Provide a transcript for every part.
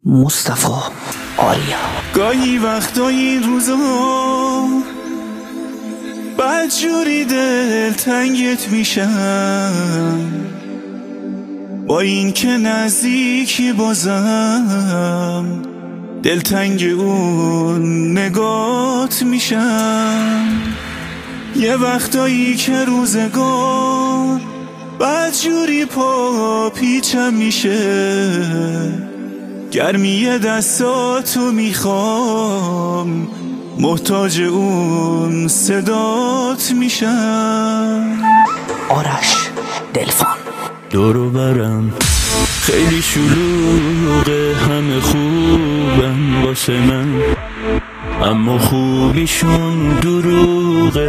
مصطفی آریا. گاهی وقتا این روزا بدجوری دلتنگت میشم، با این که نزدیکی بازم دلتنگ اون نگات میشم. یه وقتایی که روزگار بدجوری پا پیچم میشه، گرمی دستاتو میخوام، محتاج اون صدات میشم. آرش دلفان. دورو برم خیلی شلوغه، همه خوبن واسه من، اما خوبیشون دروغه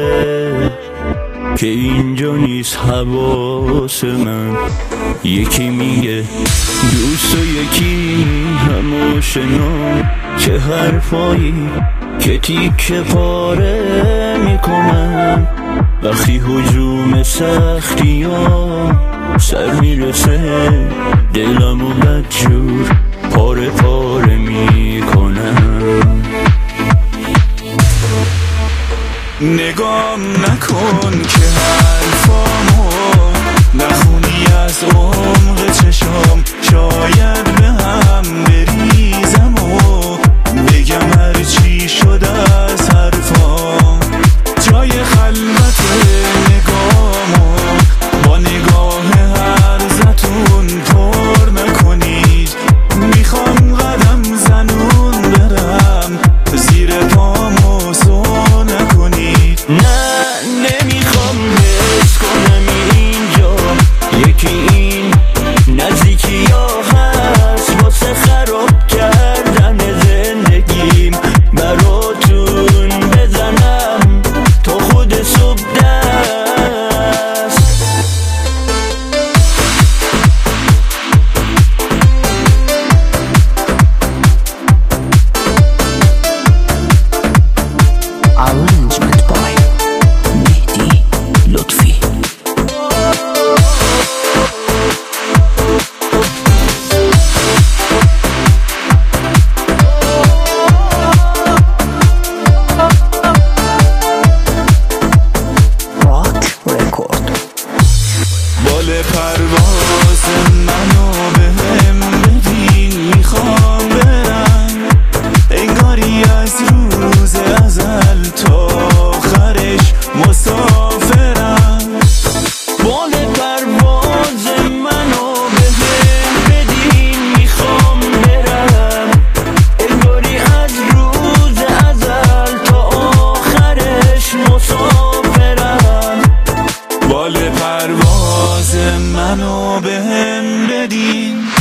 که اینجا نیست حواس من. یکی میگه دوست و یکی هم آشنا، چه حرفایی که تیکه پاره میکنن وقتی هجوم سختی ها سر میرسه، دلمو بدجور پاره پاره میکنن. نگام نکن که حرفامو نخونی از عمق چشام، شاید به هم بریزم و بگم هرچی شده از حرفام. جای خلوت نگامو با نگاه هرزتون پر نکنید، میخوام قدم زنون برم زیر پامو سو نکنید. نه نمیخوام حس کنم اینجا یکی این نزدیکی ها هست واسه خراب کردن زندگیم، براتون بزنم تا خود صبح دست. Arrangement by مهدی لطفی. راک رکورد. بال پرواز منو بهم بدین، میخوام برم انگاری از روز ازل تا آخرش مسافرم. بال پرواز منو بهم بدین، میخوام برم انگاری از روز ازل تا آخرش مسافرم. بال پرواز منو بهم بدین.